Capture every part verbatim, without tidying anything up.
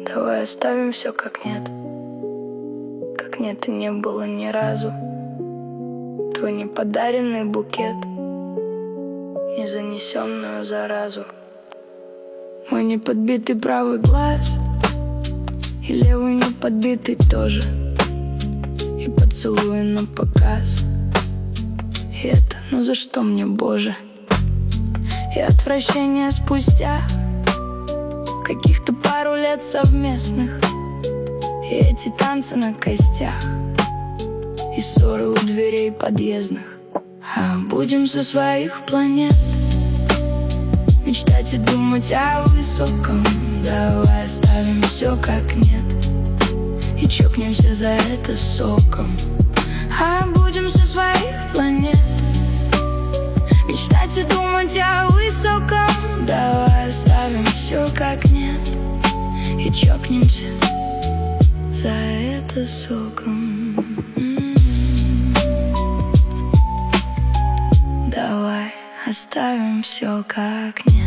Давай оставим все как нет, как нет и не было ни разу. Твой неподаренный букет и занесенную заразу. Мой неподбитый правый глаз и левый неподбитый тоже, и поцелуи на показ. И это, ну за что мне, Боже? И отвращение спустя каких-то пару лет совместных, и эти танцы на костях, и ссоры у дверей подъездных. А будем со своих планет мечтать и думать о высоком. Давай оставим все как нет и чокнемся за это соком. А будем со своих планет мечтать и думать о высоком. Давай оставим все как нет и чокнемся за это соком. Давай оставим все как нет.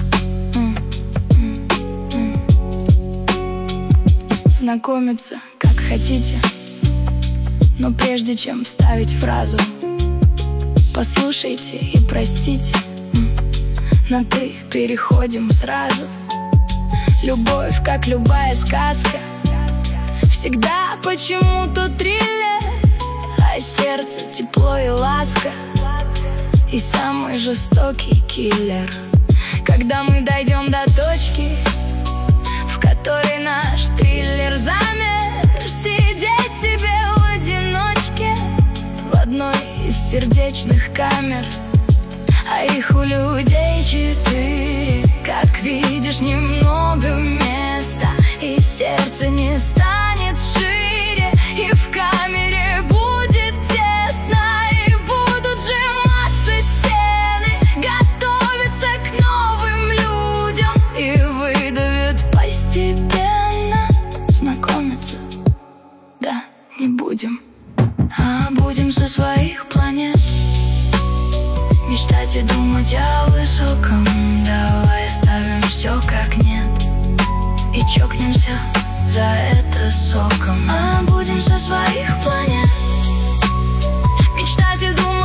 Знакомиться как хотите, но прежде чем вставить фразу, послушайте и простите, на «ты» переходим сразу. Любовь, как любая сказка, всегда почему-то триллер, а сердце тепло и ласка, и самый жестокий киллер. Когда мы дойдем до точки, в которой наш триллер замер, сидеть тебе в одиночке в одной из сердечных камер. А их у людей четыре, как видишь, немного места, и сердце не станет шире, и в камере будет тесно, и будут сжиматься стены, готовиться к новым людям, и выдавят постепенно. Знакомиться, да, не будем, а будем со своих планет мечтать и думать о высоком. Давай оставим все как нет и чокнемся за это соком. А будем со своих планет мечтать и думать